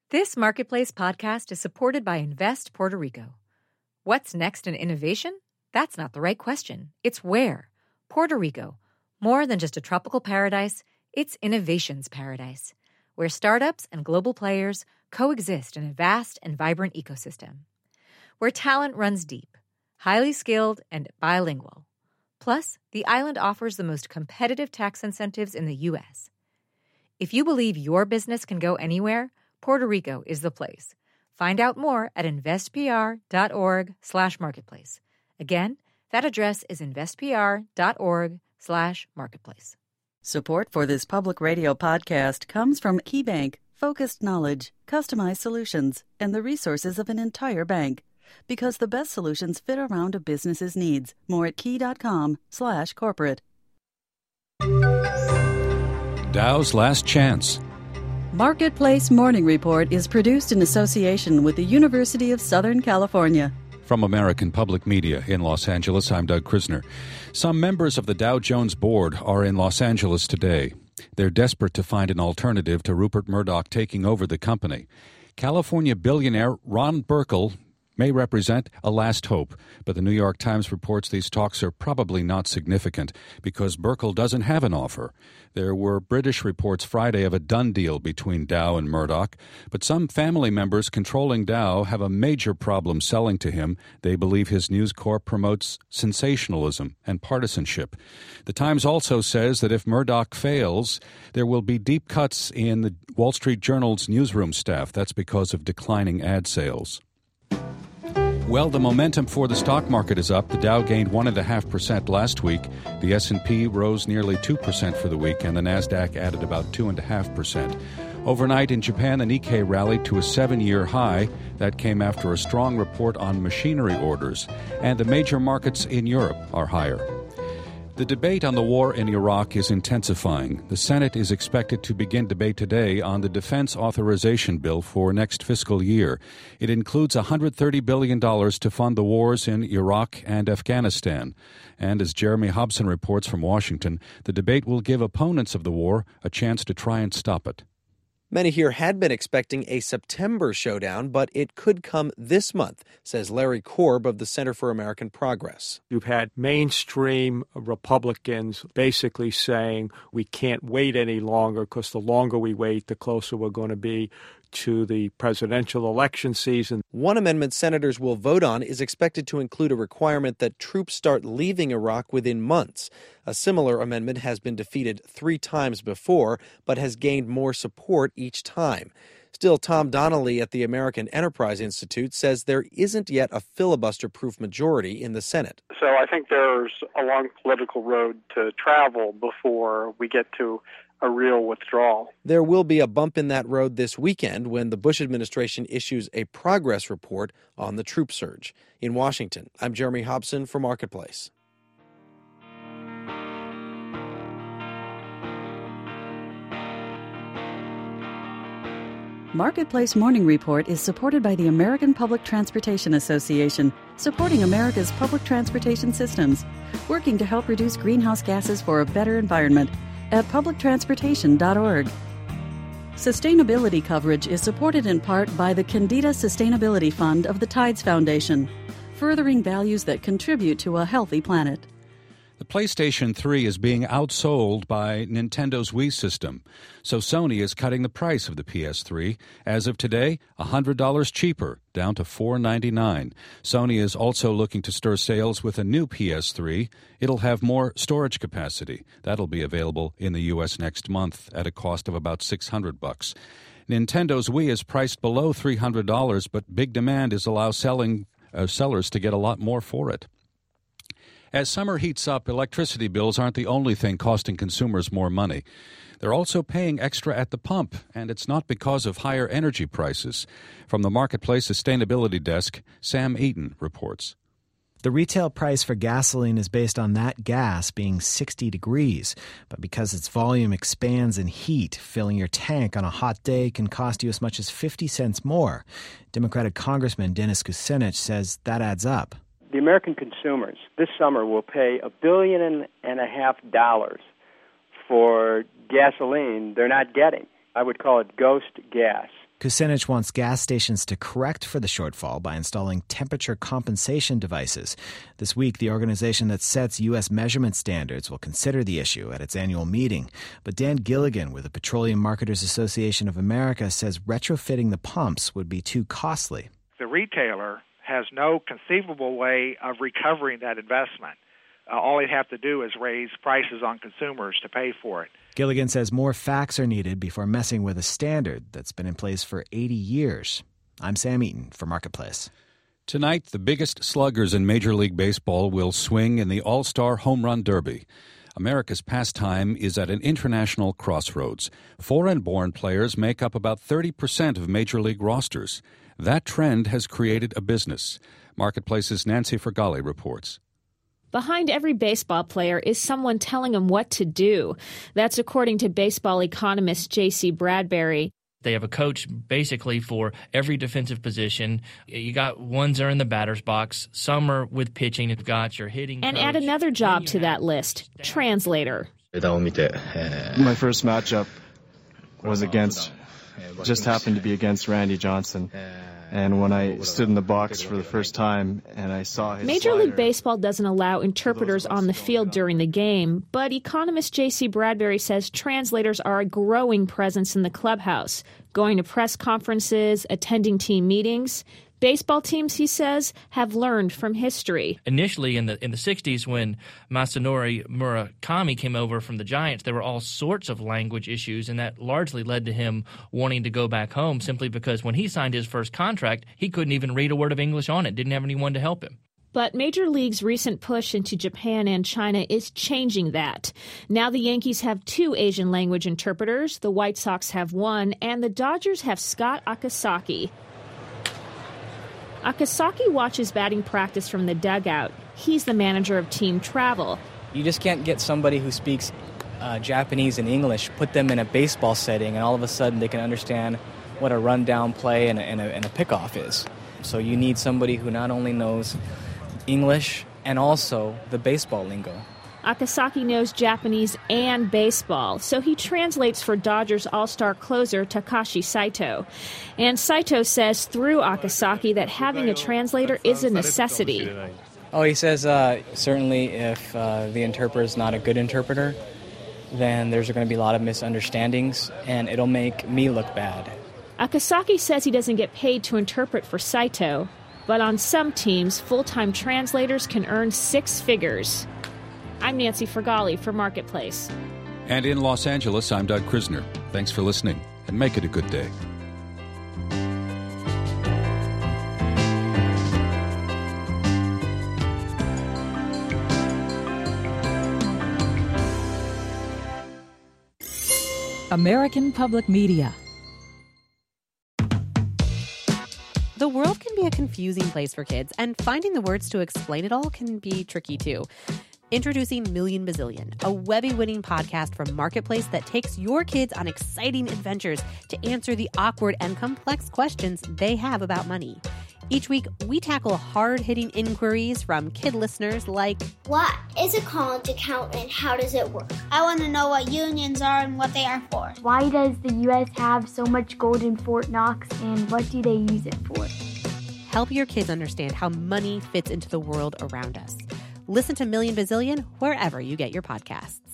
This Marketplace podcast is supported by Invest Puerto Rico. What's next in innovation? That's not the right question. It's where. Puerto Rico. More than just a tropical paradise, it's innovation's paradise, where startups and global players coexist in a vast and vibrant ecosystem. Where talent runs deep, highly skilled, and bilingual. Plus, the island offers the most competitive tax incentives in the U.S. If you believe your business can go anywhere, Puerto Rico is the place. Find out more at investpr.org/marketplace. Again, that address is investpr.org/marketplace. Support for this public radio podcast comes from KeyBank, focused knowledge, customized solutions, and the resources of an entire bank. Because the best solutions fit around a business's needs. More at key.com/corporate. Dow's Last Chance. Marketplace Morning Report is produced in association with the University of Southern California. From American Public Media in Los Angeles, I'm Doug Krisner. Some members of the Dow Jones board are in Los Angeles today. They're desperate to find an alternative to Rupert Murdoch taking over the company. California billionaire Ron Burkle may represent a last hope, but the New York Times reports these talks are probably not significant because Burkle doesn't have an offer. There were British reports Friday of a done deal between Dow and Murdoch, but some family members controlling Dow have a major problem selling to him. They believe his News Corp promotes sensationalism and partisanship. The Times also says that if Murdoch fails, there will be deep cuts in the Wall Street Journal's newsroom staff. That's because of declining ad sales. Well, the momentum for the stock market is up. The Dow gained 1.5% last week. The S&P rose nearly 2% for the week, and the Nasdaq added about 2.5%. Overnight in Japan, the Nikkei rallied to a 7-year high. That came after a strong report on machinery orders. And the major markets in Europe are higher. The debate on the war in Iraq is intensifying. The Senate is expected to begin debate today on the defense authorization bill for next fiscal year. It includes $130 billion to fund the wars in Iraq and Afghanistan. And as Jeremy Hobson reports from Washington, the debate will give opponents of the war a chance to try and stop it. Many here had been expecting a September showdown, but it could come this month, says Larry Korb of the Center for American Progress. You've had mainstream Republicans basically saying we can't wait any longer because the longer we wait, the closer we're going to be to the presidential election season. One amendment senators will vote on is expected to include a requirement that troops start leaving Iraq within months. A similar amendment has been defeated 3 times before, but has gained more support each time. Still, Tom Donnelly at the American Enterprise Institute says there isn't yet a filibuster-proof majority in the Senate. So I think there's a long political road to travel before we get to a real withdrawal. There will be a bump in that road this weekend when the Bush administration issues a progress report on the troop surge. In Washington, I'm Jeremy Hobson for Marketplace. Marketplace Morning Report is supported by the American Public Transportation Association, supporting America's public transportation systems, working to help reduce greenhouse gases for a better environment at publictransportation.org. Sustainability coverage is supported in part by the Candida Sustainability Fund of the Tides Foundation, furthering values that contribute to a healthy planet. The PlayStation 3 is being outsold by Nintendo's Wii system, so Sony is cutting the price of the PS3. As of today, $100 cheaper, down to $499. Sony is also looking to stir sales with a new PS3. It'll have more storage capacity. That'll be available in the U.S. next month at a cost of about $600. Nintendo's Wii is priced below $300, but big demand is allow sellers to get a lot more for it. As summer heats up, electricity bills aren't the only thing costing consumers more money. They're also paying extra at the pump, and it's not because of higher energy prices. From the Marketplace Sustainability Desk, Sam Eaton reports. The retail price for gasoline is based on that gas being 60 degrees, but because its volume expands in heat, filling your tank on a hot day can cost you as much as 50 cents more. Democratic Congressman Dennis Kucinich says that adds up. The American consumers this summer will pay $1.5 billion for gasoline they're not getting. I would call it ghost gas. Kucinich wants gas stations to correct for the shortfall by installing temperature compensation devices. This week, the organization that sets U.S. measurement standards will consider the issue at its annual meeting. But Dan Gilligan with the Petroleum Marketers Association of America says retrofitting the pumps would be too costly. The retailer has no conceivable way of recovering that investment. All they'd have to do is raise prices on consumers to pay for it. Gilligan says more facts are needed before messing with a standard that's been in place for 80 years. I'm Sam Eaton for Marketplace. Tonight, the biggest sluggers in Major League Baseball will swing in the All-Star Home Run Derby. America's pastime is at an international crossroads. Foreign-born players make up about 30% of Major League rosters. That trend has created a business. Marketplace's Nancy Fergali reports. Behind every baseball player is someone telling them what to do. That's according to baseball economist J.C. Bradbury. They have a coach basically for every defensive position. You got ones that are in the batter's box. Some are with pitching. You've got your hitting and coach. Add another job to that list, translator. My first matchup was just happened to be against Randy Johnson. And when I stood in the box for the first time and I saw his Major League Baseball doesn't allow interpreters on the field during the game, but economist J.C. Bradbury says translators are a growing presence in the clubhouse, going to press conferences, attending team meetings. Baseball teams, he says, have learned from history. Initially in the 60s, when Masanori Murakami came over from the Giants, there were all sorts of language issues, and that largely led to him wanting to go back home simply because when he signed his first contract, he couldn't even read a word of English on it, didn't have anyone to help him. But Major League's recent push into Japan and China is changing that. Now the Yankees have 2 Asian language interpreters, the White Sox have 1, and the Dodgers have Scott Akasaki. Akasaki watches batting practice from the dugout. He's the manager of team travel. You just can't get somebody who speaks Japanese and English, put them in a baseball setting, and all of a sudden they can understand what a rundown play and a pickoff is. So you need somebody who not only knows English and also the baseball lingo. Akasaki knows Japanese and baseball, so he translates for Dodgers All-Star closer Takashi Saito. And Saito says through Akasaki that having a translator is a necessity. Oh, he says certainly if the interpreter is not a good interpreter, then there's going to be a lot of misunderstandings, and it'll make me look bad. Akasaki says he doesn't get paid to interpret for Saito, but on some teams, full-time translators can earn 6 figures. I'm Nancy Fergali for Marketplace. And in Los Angeles, I'm Doug Krisner. Thanks for listening, and make it a good day. American Public Media. The world can be a confusing place for kids, and finding the words to explain it all can be tricky too. Introducing Million Bazillion, a Webby-winning podcast from Marketplace that takes your kids on exciting adventures to answer the awkward and complex questions they have about money. Each week, we tackle hard-hitting inquiries from kid listeners like, what is a college account and how does it work? I want to know what unions are and what they are for. Why does the U.S. have so much gold in Fort Knox and what do they use it for? Help your kids understand how money fits into the world around us. Listen to Million Bazillion wherever you get your podcasts.